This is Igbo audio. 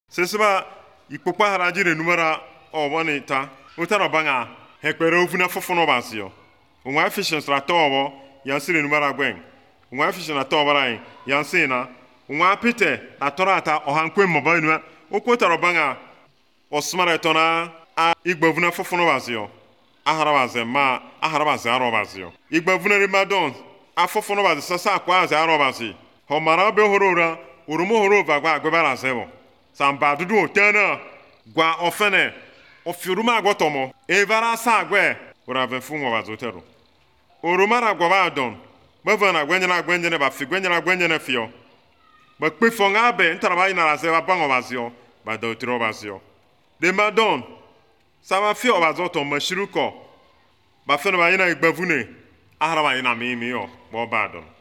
Sesiba ikpokpa harajire numara oboni ta utara banga hekpere ovuna fofono basio unwa fishin stratowo yansire numara gwen unwa fishin atobara yansina unwa pite atorata ohankwe mobile okotara banga osmara tona a igbavuna fofono basio aharabaze ma aharabaze arobasio igbavuna rimadon afofono bazi sasa kwa aze arobasi homara be horora urumo horova gwa agbara sebo samba dudu otana gwa ofene ofiruma agwotomo evara sagwe ora venfungo bazotero orumara gwa badon bavana gwenyene ba gwenyene fio ba kpefonga be ntaraba ina raze ba bango bazio ba dotiro bazio de madon sama fio bazoto mashiruko ba fene ba ina igbavune ahara ba ina mimi yo bo badon